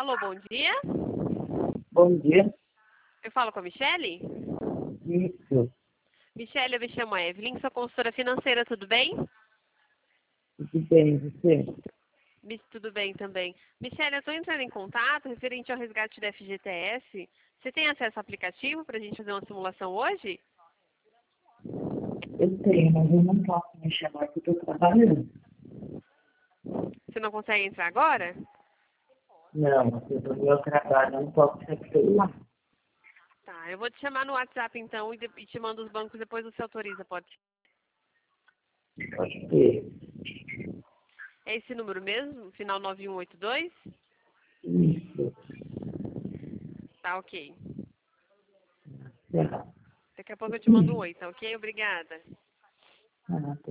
Alô, bom dia. Bom dia. Eu falo com a Michele? Isso. Michele, eu me chamo Evelyn, sou consultora financeira, tudo bem? Tudo bem, você? Tudo bem também. Michele, eu estou entrando em contato referente ao resgate da FGTS. Você tem acesso ao aplicativo para a gente fazer uma simulação hoje? Eu tenho, mas eu não posso me chamar porque eu estou trabalhando. Você não consegue entrar agora? Não, eu do meu trabalho não posso ser celular. Tá, eu vou te chamar no WhatsApp então e te mando os bancos, depois você autoriza, pode ser? Pode ter. É esse número mesmo? Final 9182? Isso. Tá, ok. Tá. Daqui a pouco eu te mando um oi, tá ok? Obrigada. Ah,